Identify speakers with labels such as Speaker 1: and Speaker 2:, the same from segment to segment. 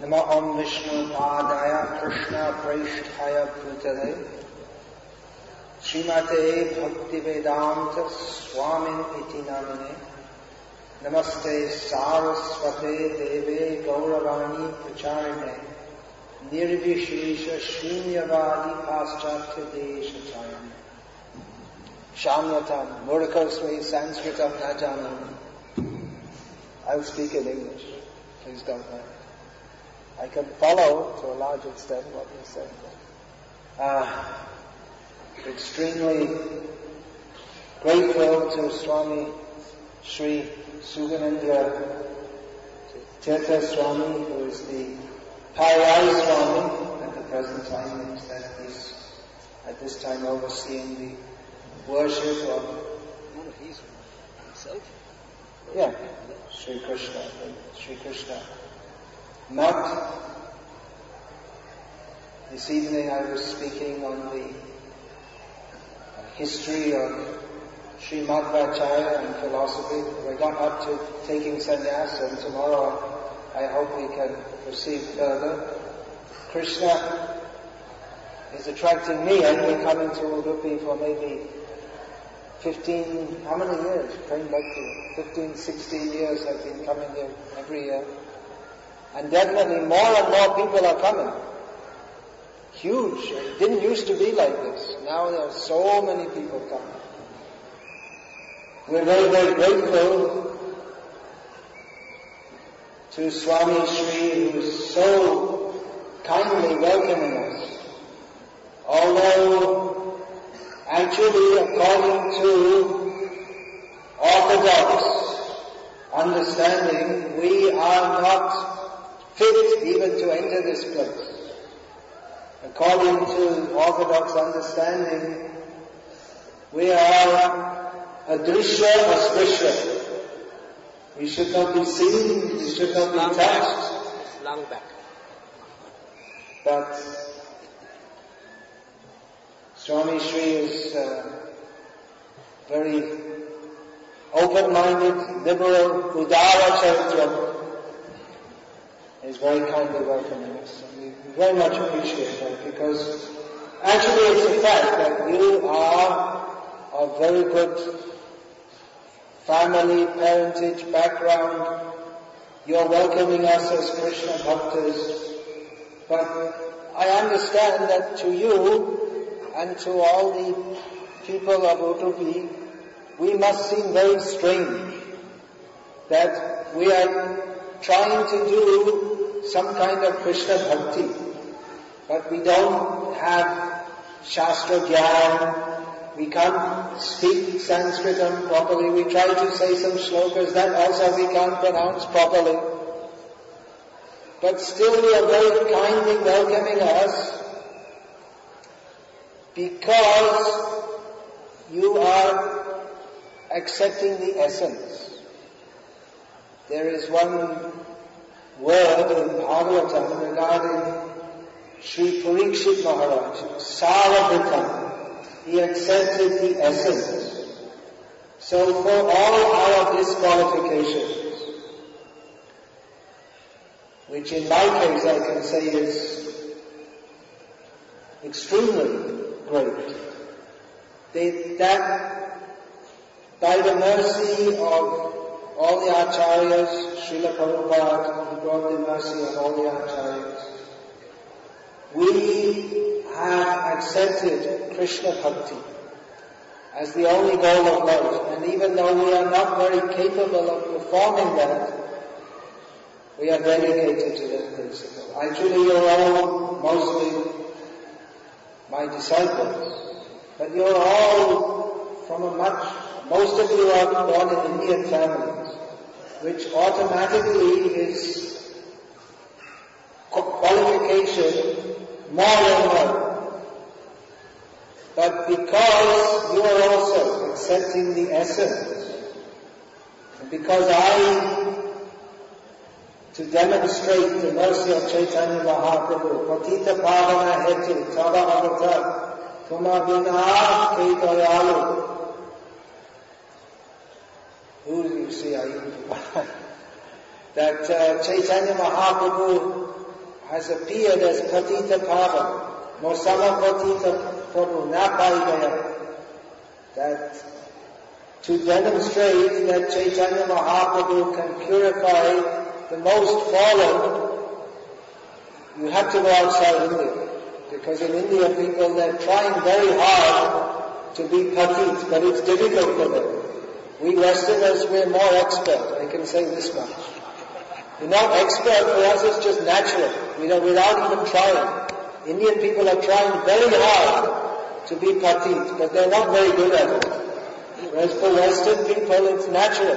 Speaker 1: Namo Om Vishnu Padaya Krishna Preshthaya Bhutale Srimate Bhaktivedanta Swamin Iti Namine Namaste Saraswate Deve Gauravani Pracharine Nirvishesha Shunyavadi Paschatya Desha Chayane Shamyatam Murkosmi Sanskritam Najanam. I'll speak in English. Please don't mind. I can follow to a large extent what you're saying. Extremely grateful to Swami Sri Suganendra Tirtha Swami, who is the Pariyai Swami at the present time, means that he's at this time overseeing the worship of...
Speaker 2: No, he's himself.
Speaker 1: Yeah, Sri Krishna. Not this evening I was speaking on the history of Sri Madhvacharya and philosophy. We got up to taking sannyas, and tomorrow I hope we can proceed further. Krishna is attracting me, and we're coming to Udupi for maybe 15, how many years? Praying back to 15, 16 years I've been coming here every year. And definitely more and more people are coming. Huge. It didn't used to be like this. Now there are so many people coming. We're very, very grateful to Swami Sri, who is so kindly welcoming us. Although, actually, according to Orthodox understanding, we are not fit even to enter this place. According to Orthodox understanding, we are adrishya asprisya. We should not be seen, we should not be touched.
Speaker 2: Long back.
Speaker 1: But Swami Sri is very open-minded, liberal, Udara Charitra. Is very kindly welcoming us, and we very much appreciate that, because actually it's a fact that you are of very good family, parentage, background. You're welcoming us as Krishna Bhaktas, but I understand that to you and to all the people of Udupi, we must seem very strange that we are trying to do some kind of Krishna bhakti, but we don't have Shastra Gyan, we can't speak Sanskritam properly, we try to say some shlokas, that also we can't pronounce properly. But still you are very kindly welcoming us, because you are accepting the essence. There is one word in Bhagavatam regarding Sri Parikshit Maharaj, Sarabhita. He accepted the essence. So for all our disqualifications, which in my case I can say is extremely great, that by the mercy of all the acharyas, Srila Prabhupada, who brought the mercy of all the acharyas, we have accepted Krishna Bhakti as the only goal of life. And even though we are not very capable of performing that, we are dedicated to that principle. Actually, you're all mostly my disciples, but you're all from most of you are born in Indian families, which automatically is qualification more than one. But because you are also accepting the essence, and because to demonstrate the mercy of Chaitanya Mahaprabhu, Patita Pavana Hetu Tava Avata Tuma Vina Ke Dayalu. Who do you see? That Chaitanya Mahaprabhu has appeared as Patita Pavan, Mosama Patita Prabhu, Napaigaya, that to demonstrate that Chaitanya Mahaprabhu can purify the most fallen, you have to go outside India. Because in India people, they're trying very hard to be patit, but it's difficult for them. We Westerners, we're more expert, I can say this much. We're not expert, for us it's just natural, without even trying. Indian people are trying very hard to be patit, but they're not very good at it. Whereas for Western people, it's natural.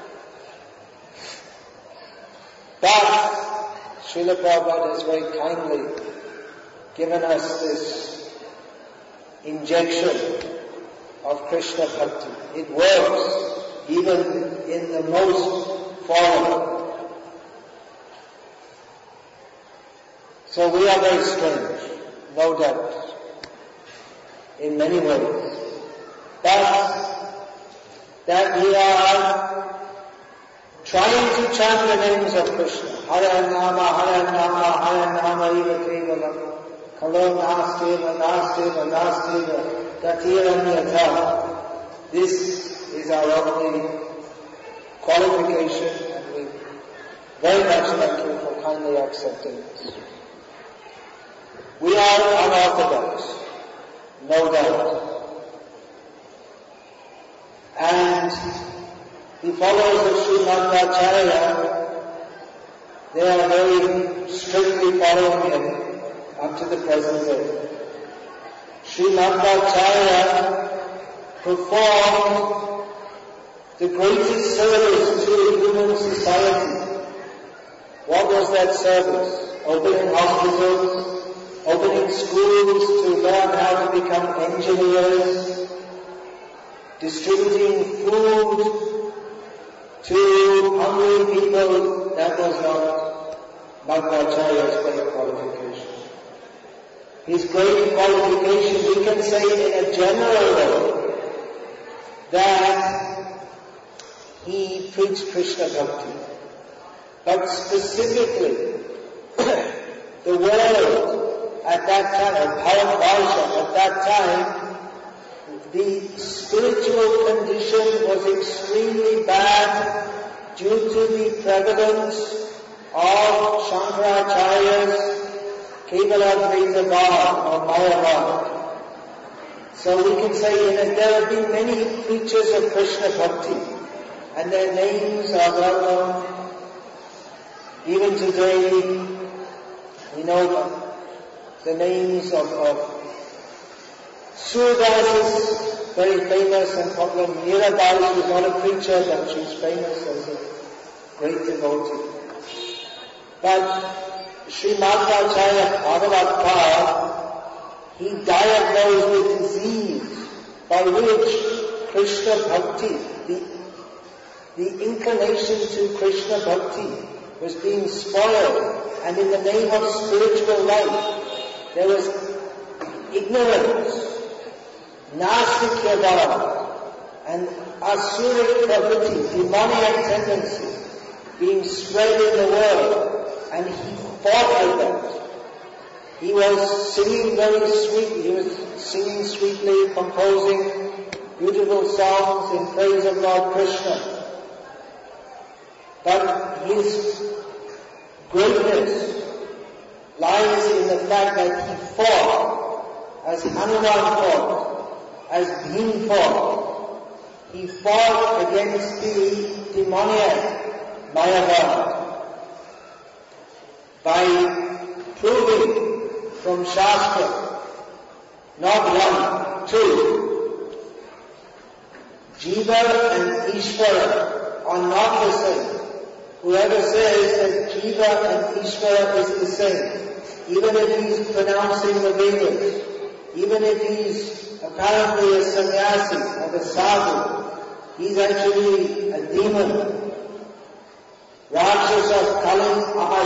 Speaker 1: But Srila Prabhupada has very kindly given us this injection of Krishna Bhakti. It works even in the most fallen. So we are very strange, no doubt, in many ways. But that we are trying to chant the names of Krishna. Hare Nama, Hare Nama, Hare Nama, Eva Kevalam. Kalo Nasteva, Nasteva, Nasteva, Gatiranyata. This is our only qualification, and we very much thank you for kindly accepting this. We are unorthodox, no doubt. And the followers of Srimad Acharya, they are very strictly following him up to the present day. Srimad Acharya performed the greatest service to human society. What was that service? Opening hospitals, opening schools to learn how to become engineers, distributing food to hungry people. That was not Madhvacharya's great qualification. His great qualification, we can say in a general way, that he preached Krishna Bhakti. But specifically, the world at that time, Bharatvarsha at that time, the spiritual condition was extremely bad due to the prevalence of Shankaracharya's Kevaladvaita Bhava or Mayavad. So we can say there have been many preachers of Krishna Bhakti, and their names are well known. Even today, we know the names of Surdas is very famous and popular. Mirabai is not a preacher, but she's famous as a great devotee. But Srimad Acharya Bhagavad, he diagnosed with disease by which Krishna Bhakti, the inclination to Krishna Bhakti was being spoiled, and in the name of spiritual life, there was ignorance, nastikya bhava, and asuric pravritti, demoniac tendency, being spread in the world, and he fought with that. He was singing very sweetly, he was singing sweetly, composing beautiful songs in praise of Lord Krishna. But his greatness lies in the fact that he fought, as Hanuman fought, as Bhim fought. He fought against the demoniac Mayavad by proving from Shastra, not one, two, Jiva and Ishvara are not the same. Whoever says that Jiva and Ishvara is the same, even if he's pronouncing the Vedas, even if he's apparently a sannyasi or a sadhu, he's actually a demon. Rakshasa Kalim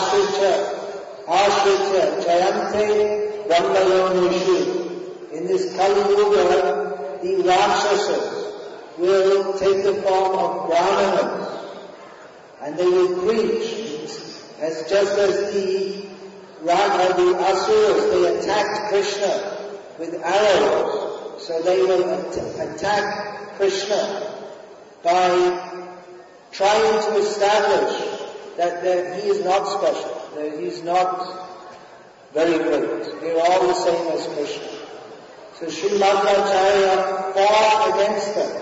Speaker 1: Ashritya Jayante Brahmayonishu. In this Kali Yuga, the Rakshasas will take the form of Brahmanas, and they will preach, as just as the the Asuras, they attacked Krishna with arrows. So they will attack Krishna by trying to establish that he is not special, that he is not very great. We are all the same as Krishna. So Sri Madhvacharya fought against them.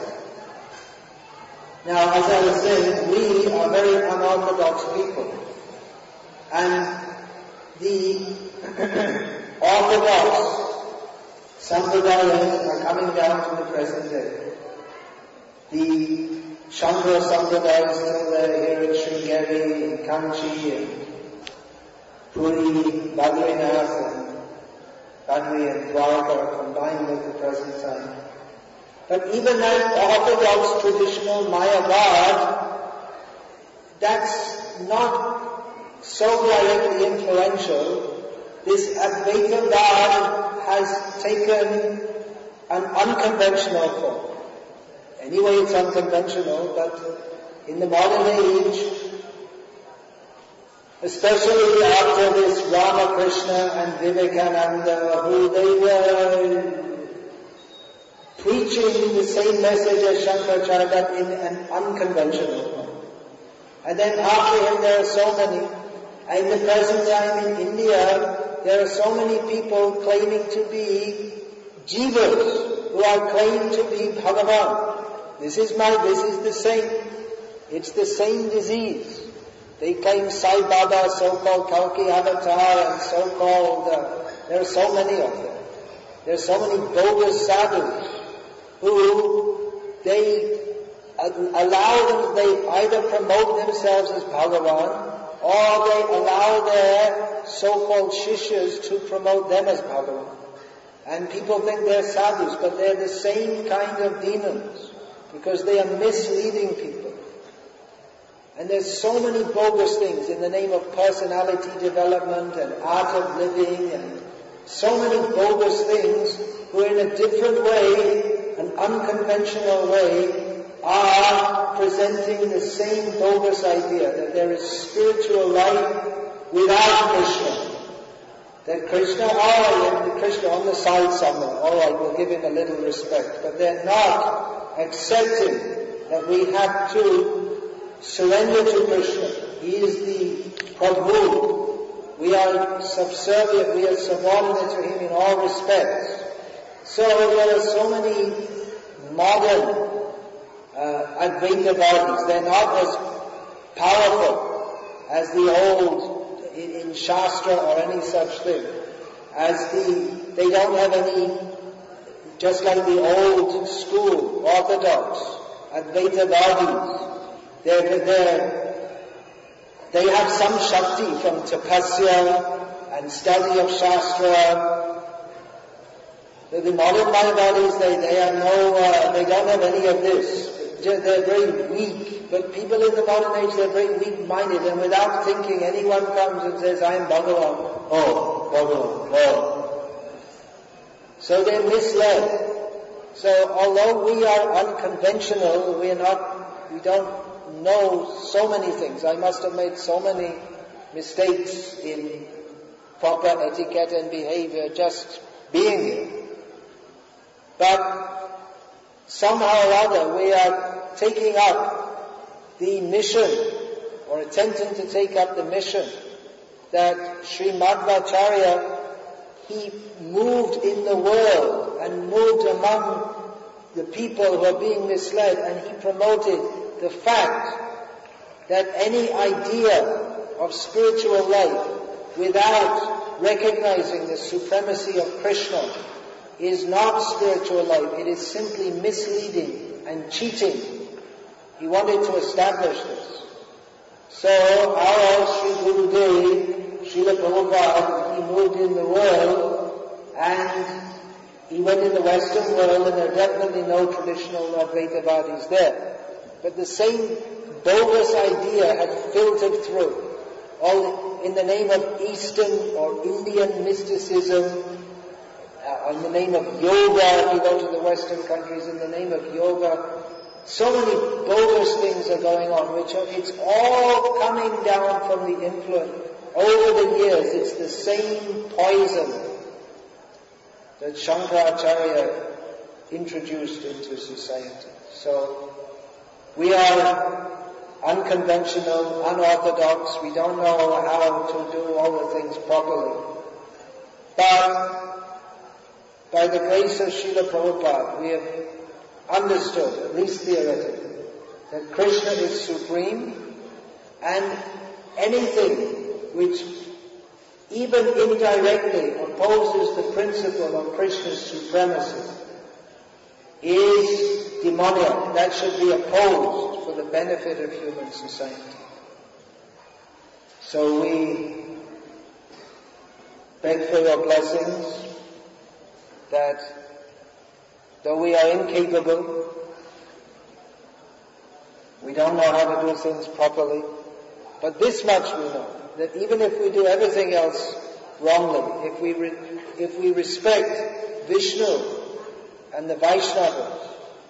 Speaker 1: Now, as I was saying, we are very unorthodox people. And the orthodox Sampradayas are coming down to the present day. The Shankara Sampradaya is still there here in Sringeri, in Kanchi, and Puri, Badrinath, and Badri and Dwarka combined with the present time. But even that orthodox traditional Mayavad, that's not so directly influential. This Advaitavad has taken an unconventional form. Anyway, it's unconventional, but in the modern age, especially after this Ramakrishna and Vivekananda, who they were preaching the same message as Shankaracharya, but in an unconventional form. And then after him there are so many. In the present time in India, there are so many people claiming to be jivas, who are claiming to be Bhagavan. This is the same. It's the same disease. They claim Sai Baba, so-called Kalki Avatar, and so-called, there are so many of them. There are so many bogus sadhus who they either promote themselves as Bhagavan, or they allow their so-called shishas to promote them as Bhagavan. And people think they're sadhus, but they're the same kind of demons, because they are misleading people. And there's so many bogus things in the name of personality development and art of living, and so many bogus things who in a different way, an unconventional way, are presenting the same bogus idea that there is spiritual life without Krishna. That Krishna, Krishna on the side somewhere, alright, we'll give him a little respect, but they're not accepting that we have to surrender to Krishna. He is the Prabhu. We are subservient, we are subordinate to him in all respects. So there are so many modern Advaitavadis. They're not as powerful as the old in Shastra or any such thing. They don't have any, just like the old school, orthodox Advaitavadis. They have some Shakti from tapasya and study of Shastra. The modern Mayavadis, they don't have any of this. They're very weak. But people in the modern age, they're very weak-minded, and without thinking, anyone comes and says, I am Bhagavan. Oh, Bhagavan, oh. So they're misled. So although we are unconventional, we don't know so many things. I must have made so many mistakes in proper etiquette and behavior just being here. But somehow or other we are taking up the mission, or attempting to take up the mission that Sri Madhvacharya, he moved in the world and moved among the people who are being misled, and he promoted the fact that any idea of spiritual life without recognizing the supremacy of Krishna is not spiritual life. It is simply misleading and cheating. He wanted to establish this. So our Sri Gurudev, Srila Prabhupada, he moved in the world, and he went in the Western world, and there are definitely no traditional Advaitavadis there. But the same bogus idea had filtered through, all in the name of Eastern or Indian mysticism, in the name of yoga. If you go to the Western countries, in the name of yoga, so many bogus things are going on, it's all coming down from the influence. Over the years, it's the same poison that Shankaracharya introduced into society. So we are unconventional, unorthodox, we don't know how to do all the things properly. But by the grace of Srila Prabhupada, we have understood, at least theoretically, that Krishna is supreme, and anything which even indirectly opposes the principle of Krishna's supremacy is demoniac. That should be opposed for the benefit of human society. So we beg for your blessings that though we are incapable, we don't know how to do things properly, but this much we know, that even if we do everything else wrongly, if we respect Vishnu and the Vaishnavas,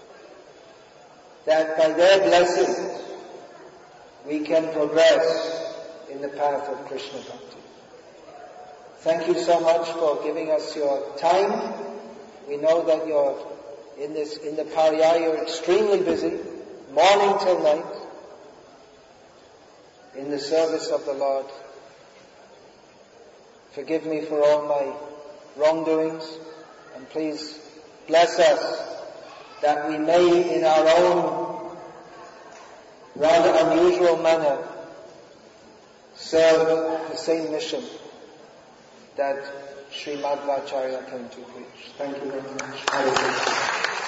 Speaker 1: that by their blessings we can progress in the path of Krishna Bhakti. Thank you so much for giving us your time. We know that you're in the Parya, you're extremely busy, morning till night, in the service of the Lord. Forgive me for all my wrongdoings, and please bless us that we may, in our own rather unusual manner, serve the same mission that Sri Madhvacharya came to preach. Thank you very much.